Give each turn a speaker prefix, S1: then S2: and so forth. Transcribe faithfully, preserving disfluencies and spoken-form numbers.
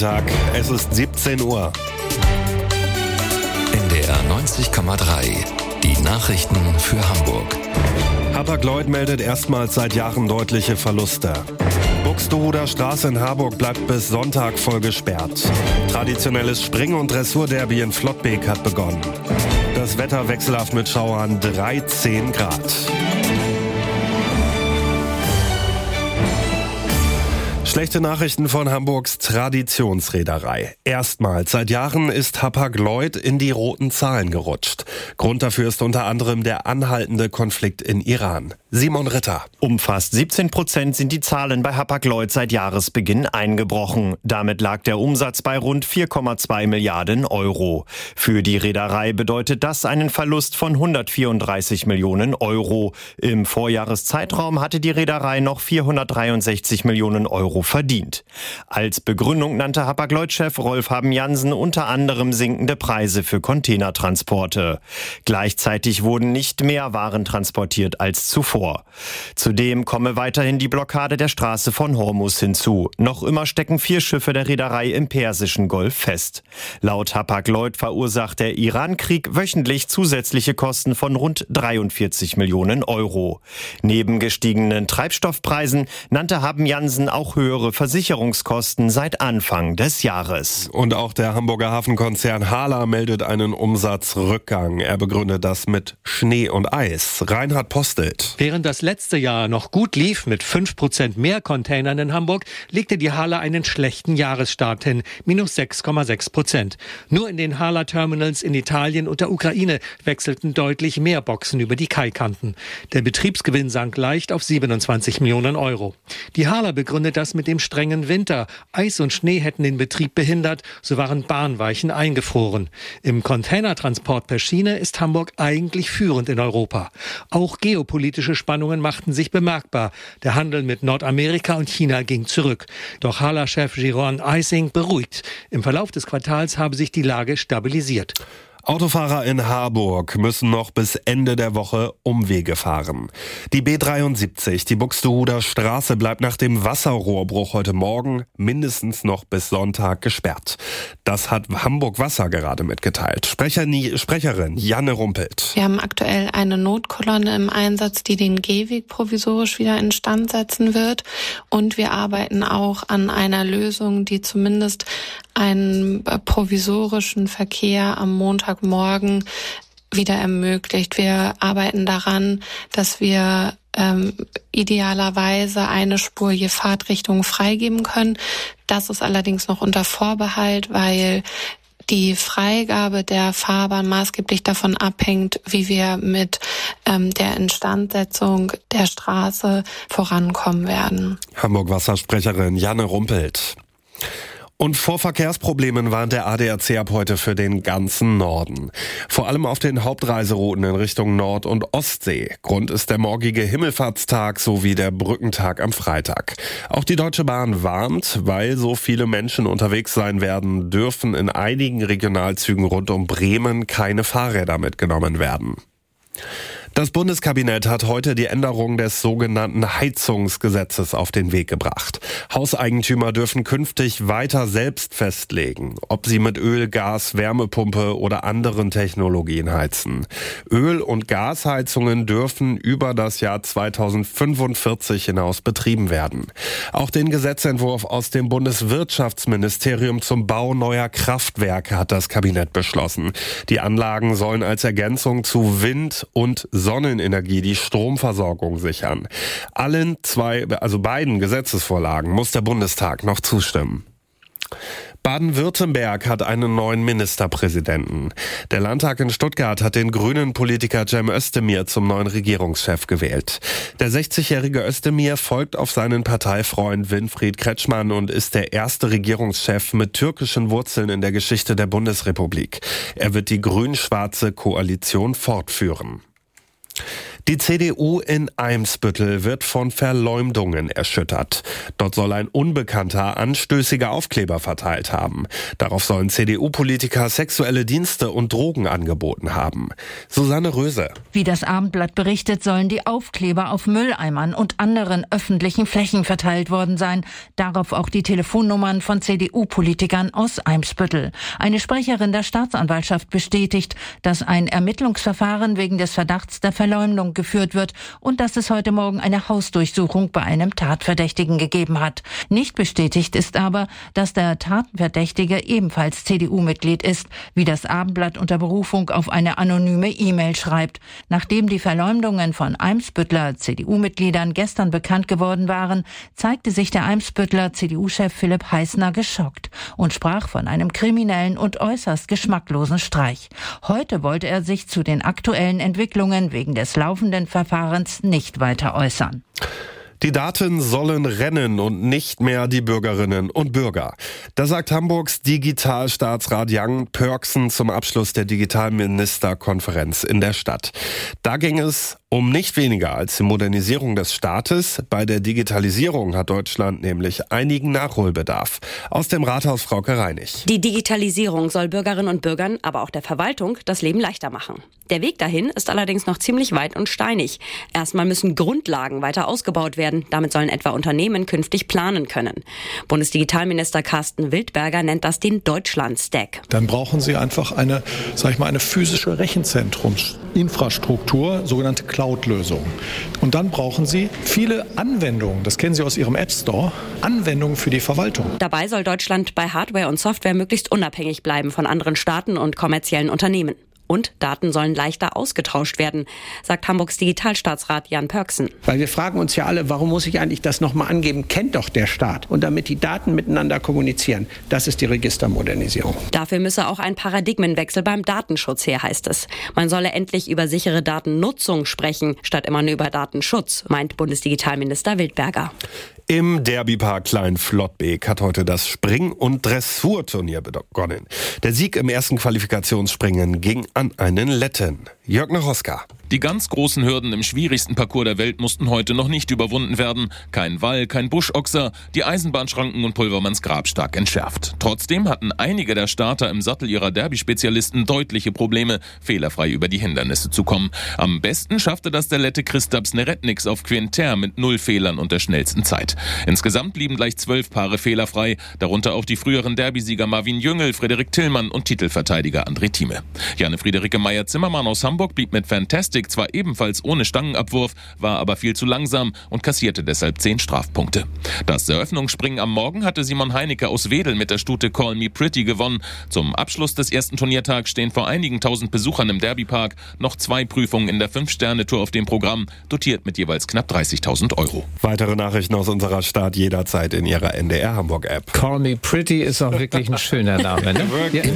S1: Tag, es ist siebzehn Uhr.
S2: N D R neunzig Komma drei, die Nachrichten für Hamburg.
S1: Hapag-Lloyd meldet erstmals seit Jahren deutliche Verluste. Buxtehuder Straße in Harburg bleibt bis Sonntag voll gesperrt. Traditionelles Spring- und Dressurderby in Flottbek hat begonnen. Das Wetter wechselhaft mit Schauern, dreizehn Grad. Schlechte Nachrichten von Hamburgs Traditionsreederei. Erstmals seit Jahren ist Hapag-Lloyd in die roten Zahlen gerutscht. Grund dafür ist unter anderem der anhaltende Konflikt in Iran. Simon Ritter.
S3: Um fast siebzehn Prozent sind die Zahlen bei Hapag-Lloyd seit Jahresbeginn eingebrochen. Damit lag der Umsatz bei rund vier Komma zwei Milliarden Euro. Für die Reederei bedeutet das einen Verlust von hundertvierunddreißig Millionen Euro. Im Vorjahreszeitraum hatte die Reederei noch vierhundertdreiundsechzig Millionen Euro verdient. Als Begründung nannte Hapag-Lloyd-Chef Rolf Haben-Jansen unter anderem sinkende Preise für Containertransporte. Gleichzeitig wurden nicht mehr Waren transportiert als zuvor. Zudem komme weiterhin die Blockade der Straße von Hormuz hinzu. Noch immer stecken vier Schiffe der Reederei im Persischen Golf fest. Laut Hapag-Lloyd verursacht der Iran-Krieg wöchentlich zusätzliche Kosten von rund dreiundvierzig Millionen Euro. Neben gestiegenen Treibstoffpreisen nannte Haben-Jansen auch höhere Versicherungskosten seit Anfang des Jahres.
S1: Und auch der Hamburger Hafenkonzern Hala meldet einen Umsatzrückgang. Er begründet das mit Schnee und Eis. Reinhard Postelt.
S4: Während das letzte Jahr noch gut lief mit fünf Prozent mehr Containern in Hamburg, legte die Hala einen schlechten Jahresstart hin, minus sechs Komma sechs Prozent. Nur in den Hala-Terminals in Italien und der Ukraine wechselten deutlich mehr Boxen über die Kaikanten. Der Betriebsgewinn sank leicht auf siebenundzwanzig Millionen Euro. Die Hala begründet das mit dem strengen Winter. Eis und Schnee hätten den Betrieb behindert, so waren Bahnweichen eingefroren. Im Containertransport per Schiene ist Hamburg eigentlich führend in Europa. Auch geopolitische Spannungen machten sich bemerkbar. Der Handel mit Nordamerika und China ging zurück. Doch Hala-Chef Jeroen Eising beruhigt. Im Verlauf des Quartals habe sich die Lage stabilisiert.
S1: Autofahrer in Harburg müssen noch bis Ende der Woche Umwege fahren. Die B dreiundsiebzig, die Buxtehuder Straße, bleibt nach dem Wasserrohrbruch heute Morgen mindestens noch bis Sonntag gesperrt. Das hat Hamburg Wasser gerade mitgeteilt. Sprecher, Sprecherin Janne Rumpelt.
S5: Wir haben aktuell eine Notkolonne im Einsatz, die den Gehweg provisorisch wieder instand setzen wird. Und wir arbeiten auch an einer Lösung, die zumindest einen provisorischen Verkehr am Montagmorgen wieder ermöglicht. Wir arbeiten daran, dass wir ähm, idealerweise eine Spur je Fahrtrichtung freigeben können. Das ist allerdings noch unter Vorbehalt, weil die Freigabe der Fahrbahn maßgeblich davon abhängt, wie wir mit ähm, der Instandsetzung der Straße vorankommen werden.
S1: Hamburg-Wassersprecherin Janne Rumpelt. Und vor Verkehrsproblemen warnt der A D A C ab heute für den ganzen Norden. Vor allem auf den Hauptreiserouten in Richtung Nord- und Ostsee. Grund ist der morgige Himmelfahrtstag sowie der Brückentag am Freitag. Auch die Deutsche Bahn warnt, weil so viele Menschen unterwegs sein werden, dürfen in einigen Regionalzügen rund um Bremen keine Fahrräder mitgenommen werden. Das Bundeskabinett hat heute die Änderung des sogenannten Heizungsgesetzes auf den Weg gebracht. Hauseigentümer dürfen künftig weiter selbst festlegen, ob sie mit Öl, Gas, Wärmepumpe oder anderen Technologien heizen. Öl- und Gasheizungen dürfen über das Jahr zweitausendfünfundvierzig hinaus betrieben werden. Auch den Gesetzentwurf aus dem Bundeswirtschaftsministerium zum Bau neuer Kraftwerke hat das Kabinett beschlossen. Die Anlagen sollen als Ergänzung zu Wind- und Sonnenenergie die Stromversorgung sichern. Allen zwei, also beiden Gesetzesvorlagen muss der Bundestag noch zustimmen. Baden-Württemberg hat einen neuen Ministerpräsidenten. Der Landtag in Stuttgart hat den grünen Politiker Cem Özdemir zum neuen Regierungschef gewählt. Der sechzigjährige Özdemir folgt auf seinen Parteifreund Winfried Kretschmann und ist der erste Regierungschef mit türkischen Wurzeln in der Geschichte der Bundesrepublik. Er wird die grün-schwarze Koalition fortführen. Die C D U in Eimsbüttel wird von Verleumdungen erschüttert. Dort soll ein Unbekannter anstößige Aufkleber verteilt haben. Darauf sollen C D U-Politiker sexuelle Dienste und Drogen angeboten haben. Susanne Röse.
S6: Wie das Abendblatt berichtet, sollen die Aufkleber auf Mülleimern und anderen öffentlichen Flächen verteilt worden sein. Darauf auch die Telefonnummern von C D U-Politikern aus Eimsbüttel. Eine Sprecherin der Staatsanwaltschaft bestätigt, dass ein Ermittlungsverfahren wegen des Verdachts der Verleumdung geführt wird und dass es heute Morgen eine Hausdurchsuchung bei einem Tatverdächtigen gegeben hat. Nicht bestätigt ist aber, dass der Tatverdächtige ebenfalls C D U-Mitglied ist, wie das Abendblatt unter Berufung auf eine anonyme E-Mail schreibt. Nachdem die Verleumdungen von Eimsbüttler C D U-Mitgliedern gestern bekannt geworden waren, zeigte sich der Eimsbüttler C D U-Chef Philipp Heißner geschockt und sprach von einem kriminellen und äußerst geschmacklosen Streich. Heute wollte er sich zu den aktuellen Entwicklungen wegen des laufenden Verfahrens nicht weiter äußern.
S1: Die Daten sollen rennen und nicht mehr die Bürgerinnen und Bürger. Das sagt Hamburgs Digitalstaatsrat Jan Pörksen zum Abschluss der Digitalministerkonferenz in der Stadt. Da ging es um nicht weniger als die Modernisierung des Staates. Bei der Digitalisierung hat Deutschland nämlich einigen Nachholbedarf. Aus dem Rathaus Frauke Reinig.
S7: Die Digitalisierung soll Bürgerinnen und Bürgern, aber auch der Verwaltung, das Leben leichter machen. Der Weg dahin ist allerdings noch ziemlich weit und steinig. Erstmal müssen Grundlagen weiter ausgebaut werden. Damit sollen etwa Unternehmen künftig planen können. Bundesdigitalminister Carsten Wildberger nennt das den Deutschland-Stack.
S8: Dann brauchen Sie einfach eine, sag ich mal, eine physische Rechenzentrumsinfrastruktur, sogenannte Cloud-Lösungen. Und dann brauchen Sie viele Anwendungen, das kennen Sie aus Ihrem App Store, Anwendungen für die Verwaltung.
S7: Dabei soll Deutschland bei Hardware und Software möglichst unabhängig bleiben von anderen Staaten und kommerziellen Unternehmen. Und Daten sollen leichter ausgetauscht werden, sagt Hamburgs Digitalstaatsrat Jan Pörksen.
S9: Weil wir fragen uns ja alle, warum muss ich eigentlich das nochmal angeben? Kennt doch der Staat. Und damit die Daten miteinander kommunizieren, das ist die Registermodernisierung.
S7: Dafür müsse auch ein Paradigmenwechsel beim Datenschutz her, heißt es. Man solle endlich über sichere Datennutzung sprechen, statt immer nur über Datenschutz, meint Bundesdigitalminister Wildberger.
S1: Im Derbypark Klein-Flottbek hat heute das Spring- und Dressurturnier begonnen. Der Sieg im ersten Qualifikationsspringen ging an einen Letten. Jörg Nachoska.
S10: Die ganz großen Hürden im schwierigsten Parcours der Welt mussten heute noch nicht überwunden werden. Kein Wall, kein Buschochser, die Eisenbahnschranken und Pulvermanns Grab stark entschärft. Trotzdem hatten einige der Starter im Sattel ihrer Derby-Spezialisten deutliche Probleme, fehlerfrei über die Hindernisse zu kommen. Am besten schaffte das der Lette Kristaps Neretniks auf Quinter mit null Fehlern und der schnellsten Zeit. Insgesamt blieben gleich zwölf Paare fehlerfrei, darunter auch die früheren Derbysieger Marvin Jüngel, Frederik Tillmann und Titelverteidiger André Thieme. Janne Friederike Meyer-Zimmermann aus Hamburg blieb mit Fantastic zwar ebenfalls ohne Stangenabwurf, war aber viel zu langsam und kassierte deshalb zehn Strafpunkte. Das Eröffnungsspringen am Morgen hatte Simon Heinecke aus Wedel mit der Stute Call Me Pretty gewonnen. Zum Abschluss des ersten Turniertags stehen vor einigen tausend Besuchern im Derbypark noch zwei Prüfungen in der Fünf-Sterne-Tour auf dem Programm, dotiert mit jeweils knapp dreißigtausend Euro.
S1: Weitere Nachrichten aus unserer Stadt jederzeit in Ihrer N D R Hamburg App.
S11: Call Me Pretty ist auch wirklich ein schöner Name, ne?